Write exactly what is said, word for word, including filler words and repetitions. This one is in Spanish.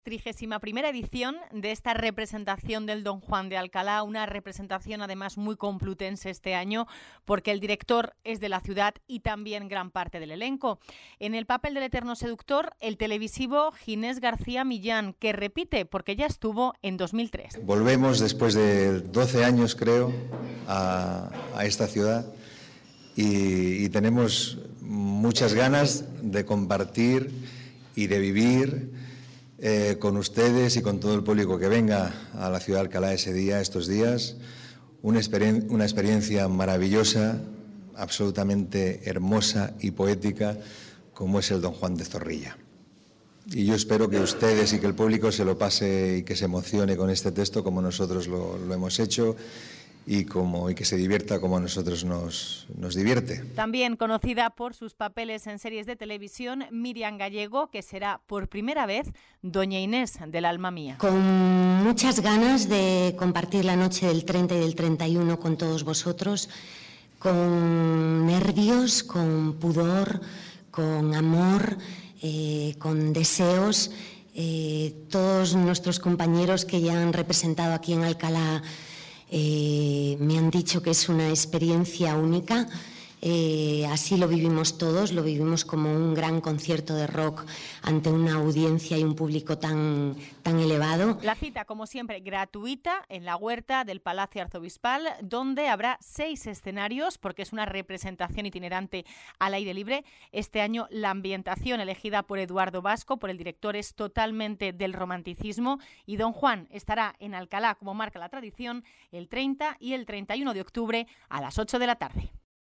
trigésima primera edición de esta representación del Don Juan de Alcalá, una representación además muy complutense este año porque el director es de la ciudad y también gran parte del elenco. En el papel del eterno seductor, el televisivo Ginés García Millán, que repite porque ya estuvo en dos mil tres. Volvemos después de doce años, creo, a, a esta ciudad y, y tenemos muchas ganas de compartir y de vivir Eh, con ustedes y con todo el público que venga a la ciudad de Alcalá ese día, estos días, una, experien- una experiencia maravillosa, absolutamente hermosa y poética, como es el Don Juan de Zorrilla. Y yo espero que ustedes y que el público se lo pase y que se emocione con este texto como nosotros lo, lo hemos hecho y, como, y que se divierta como a nosotros nos, nos divierte. También conocida por sus papeles en series de televisión, Miriam Gallego, que será por primera vez Doña Inés del Alma Mía. Con muchas ganas de compartir la noche del treinta y del treinta y uno con todos vosotros, con nervios, con pudor, con amor, eh, con deseos. Eh, todos nuestros compañeros que ya han representado aquí en Alcalá Eh, me han dicho que es una experiencia única, eh, así lo vivimos todos, lo vivimos como un gran concierto de rock ante una audiencia y un público tan, tan elevado. La cita, como siempre, gratuita en la huerta del Palacio Arzobispal, donde habrá seis escenarios, porque es una representación itinerante al aire libre. Este año la ambientación elegida por Eduardo Vasco, por el director, es totalmente del romanticismo, y Don Juan estará en Alcalá, como marca la tradición, el treinta y el treinta y uno de octubre a las ocho de la tarde.